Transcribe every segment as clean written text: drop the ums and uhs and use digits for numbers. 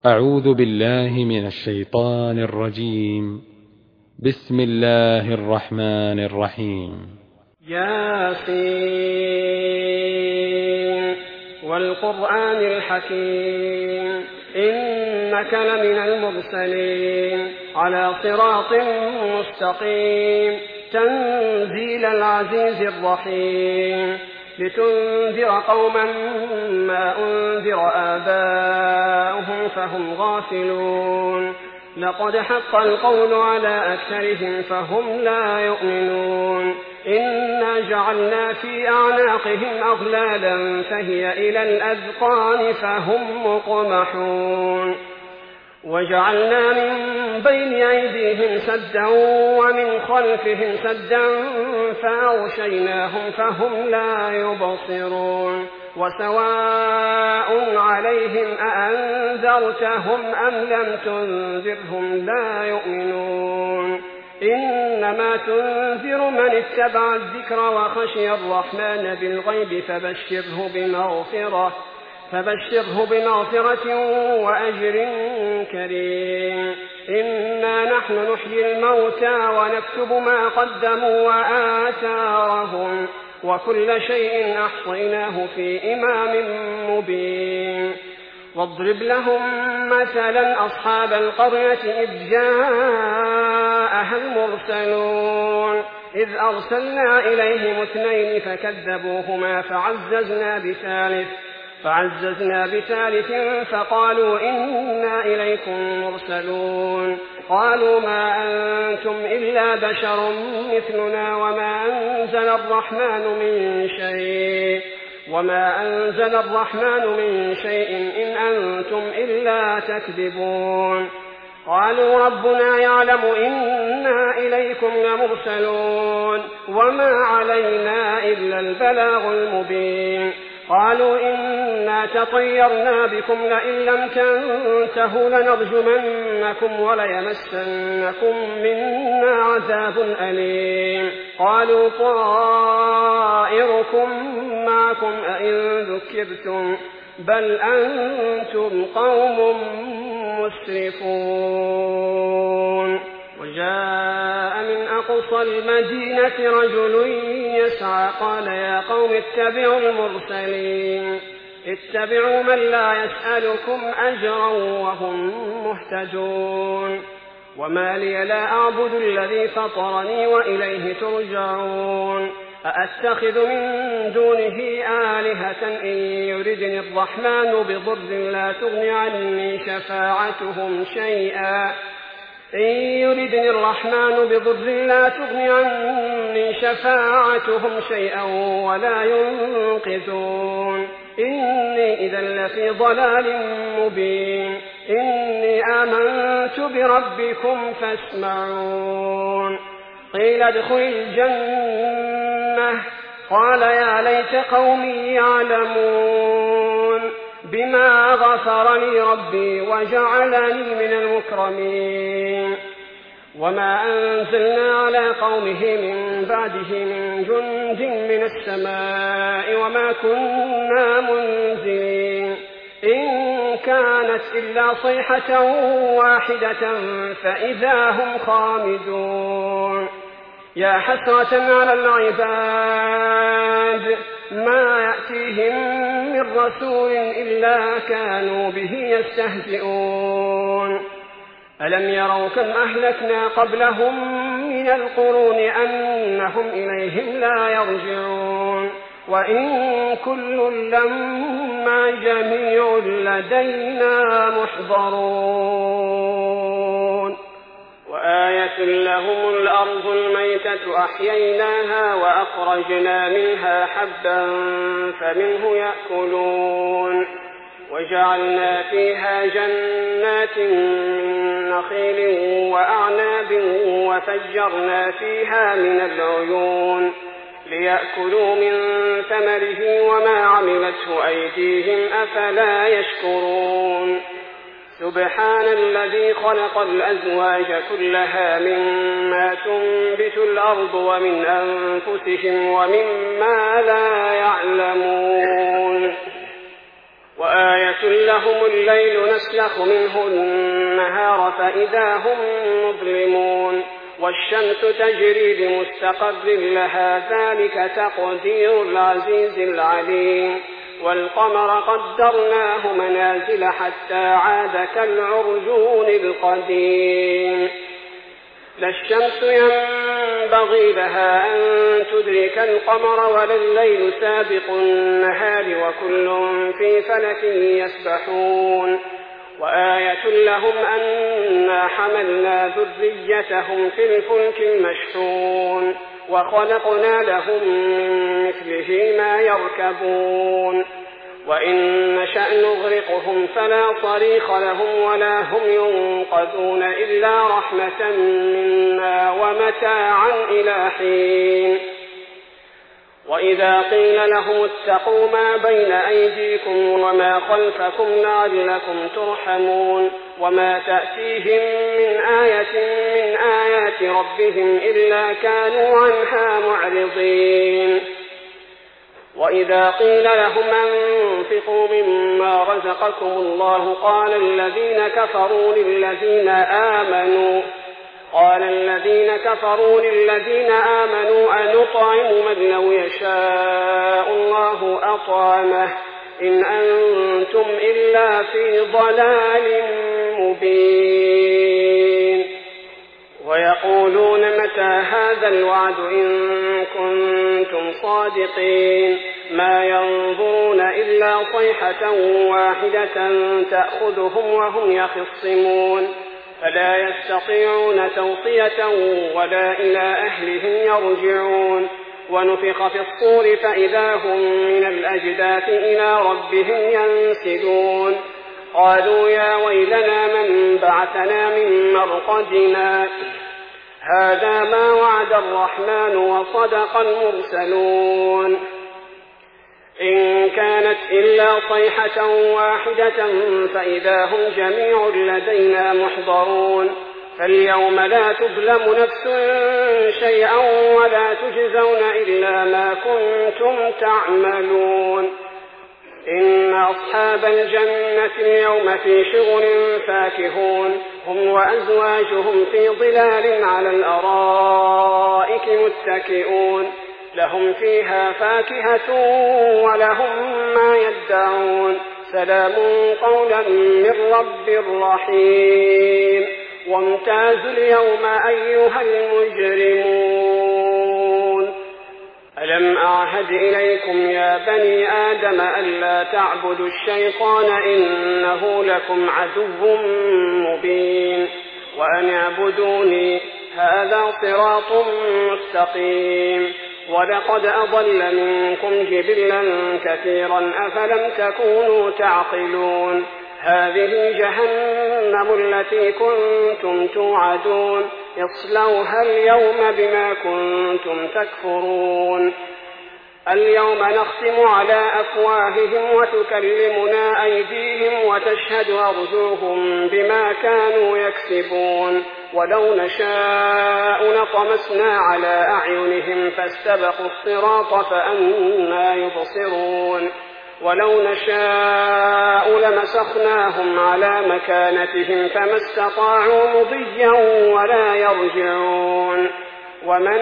أعوذ بالله من الشيطان الرجيم. بسم الله الرحمن الرحيم. ياسين والقرآن الحكيم إنك لمن المرسلين على صراط مستقيم تنزيل العزيز الرحيم لتنذر قوما ما أنذر آباؤهم فهم غافلون لقد حق القول على أكثرهم فهم لا يؤمنون إنا جعلنا في أعناقهم أغلالا فهي إلى الأذقان فهم مقمحون وجعلنا من بين أيديهم سدا ومن خلفهم سدا فأغشيناهم فهم لا يبصرون وسواء عليهم أأنذرتهم أم لم تنذرهم لا يؤمنون إنما تنذر من اتبع الذكر وخشي الرحمن بالغيب فبشره بمغفرة وأجر كريم إنا نحن نحيي الموتى ونكتب ما قدموا وآثارهم وكل شيء أحصيناه في إمام مبين واضرب لهم مثلا أصحاب القرية إذ جاءها المرسلون إذ أرسلنا إليهم 2 فكذبوهما فعززنا بثالث فقالوا إنا إليكم مرسلون قالوا ما أنتم إلا بشر مثلنا وما أنزل الرحمن من شيء إن أنتم إلا تكذبون قالوا ربنا يعلم إنا إليكم لمرسلون وما علينا إلا البلاغ المبين قالوا إنا تطيرنا بكم لئن لم تنتهوا لنرجمنكم وليمسنكم منا عذاب أليم قالوا طائركم معكم أئن ذكرتم بل أنتم قوم مسرفون وجاء من أقصى المدينة رجل يسعى قال يا قوم اتبعوا المرسلين اتبعوا من لا يسألكم أجرا وهم مهتدون وما لي لا أعبد الذي فطرني وإليه ترجعون أأتخذ من دونه آلهة إن يردني الرحمن بضر لا تغن عني شفاعتهم شيئا ولا ينقذون إني إذا لفي ضلال مبين إني آمنت بربكم فاسمعون قيل ادخل الجنة قال يا ليت قومي يعلمون بما غفر لي ربي وجعلني من المكرمين وما أنزلنا على قومه من بعده من جند من السماء وما كنا منزلين إن كانت إلا صيحة واحدة فإذا هم خامدون يا حسرة على العباد ما يأتيهم من رسول إلا كانوا به يستهزئون ألم يروا كم أهلكنا قبلهم من القرون أنهم إليهم لا يرجعون وإن كل لما جميع لدينا محضرون وآية لهم الأرض الميتة أحييناها وأخرجنا منها حبا فمنه يأكلون وجعلنا فيها جنات من نخيل وأعناب وفجرنا فيها من العيون ليأكلوا من ثمره وما عملته أيديهم أفلا يشكرون سبحان الذي خلق الأزواج كلها مما تنبت الأرض ومن أنفسهم ومما لا يعلمون وآية لهم الليل نسلخ منه النهار فإذا هم مظلمون والشمس تجري لمستقر لها ذلك تقدير العزيز العليم والقمر قدرناه منازل حتى عاد كالعرجون القديم لا الشمس ينبغي لها أن تدرك القمر ولا الليل سابق النهار وكل في فلك يسبحون وآية لهم أنا حملنا ذريتهم في الفلك المشحون وخلقنا لهم من مثله ما يركبون وإن نشأ نغرقهم فلا صريخ لهم ولا هم ينقذون إلا رحمة منا ومتاعا إلى حين وإذا قيل لهم اتقوا ما بين أيديكم وما خلفكم لعلكم ترحمون وما تأتيهم من آية من آيات ربهم إلا كانوا عنها معرضين وإذا قيل لهم أنفقوا مما رزقكم الله قال الذين كفروا للذين آمنوا أنطعم من لو يشاء الله أطعمه إن أنتم إلا في ضلال مبين ويقولون متى هذا الوعد إن كنتم صادقين ما ينظرون إلا صيحة واحدة تأخذهم وهم يخصمون فلا يستطيعون توصية ولا إلى أهلهم يرجعون ونفخ في الصور فإذا هم من الأجداث إلى ربهم ينسلون قالوا يا ويلنا من بعثنا من مرقدنا هذا ما وعد الرحمن وصدق المرسلون إن كانت إلا صيحة واحدة فإذا هم جميع لدينا محضرون فاليوم لا تظلم نفس شيئا ولا تجزون إلا ما كنتم تعملون إن أصحاب الجنة اليوم في شغل فاكهون هم وأزواجهم في ظلال على الأرائك متكئون لهم فيها فاكهة ولهم ما يدعون سلام قولا من رب رحيم وامتازوا اليوم أيها المجرمون ألم أعهد إليكم يا بني آدم ألا تعبدوا الشيطان إنه لكم عدو مبين وأن اعبدوني هذا صراط مستقيم ولقد أضل منكم جبلا كثيرا أفلم تكونوا تعقلون هذه جهنم التي كنتم توعدون اصلوها اليوم بما كنتم تكفرون اليوم نختم على أفواههم وتكلمنا أيديهم وتشهد أرجلهم بما كانوا يكسبون ولو نشاء لطمسنا على أعينهم فاستبقوا الصراط فأنى يبصرون ولو نشاء لمسخناهم على مكانتهم فما استطاعوا مضيا ولا يرجعون ومن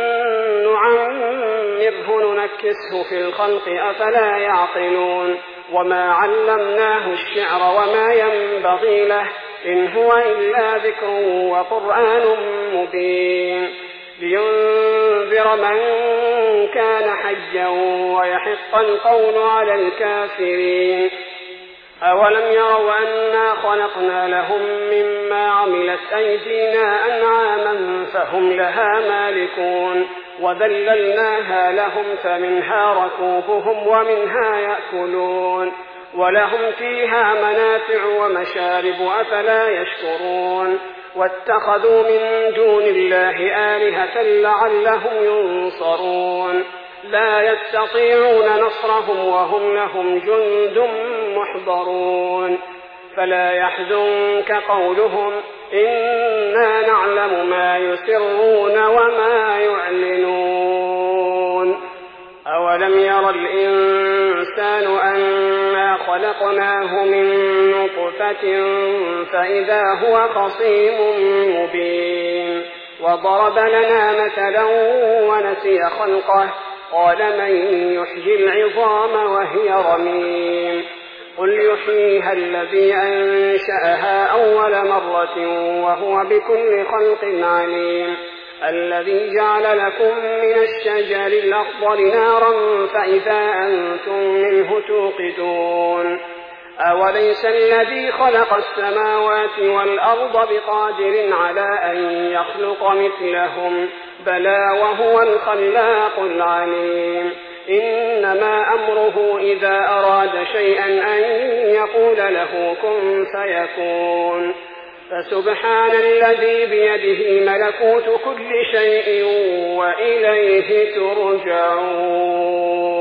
نعمره ننكسه في الخلق أفلا يعقلون وما علمناه الشعر وما ينبغي له إن هو إلا ذكر وقرآن مبين لينذر من كان حيا ويحق القول على الكافرين أولم يروا أنا خلقنا لهم مما عملت أيدينا أنعاما فهم لها مالكون وذللناها لهم فمنها ركوبهم ومنها يأكلون ولهم فيها منافع ومشارب أفلا يشكرون واتخذوا من دون الله آلهة لعلهم ينصرون لا يستطيعون نصرهم وهم لهم جند محضرون فلا يحزنك قولهم إنا نعلم ما يسرون وما يعلنون أولم ير الإنسان أنا خلقناه من نطفة فإذا هو خصيم مبين وضرب لنا مثلا ونسي خلقه قال من يحيي العظام وهي رميم قل يحييها الذي أنشأها أول مرة وهو بكل خلق عليم الذي جعل لكم من الشجر الأخضر نارا فإذا أنتم منه توقدون أوليس الذي خلق السماوات والأرض بقادر على أن يخلق مثلهم بلى وهو الخلاق العليم إنما أمره إذا أراد شيئا أن يقول له كن فيكون فسبحان الذي بيده ملكوت كل شيء وإليه ترجعون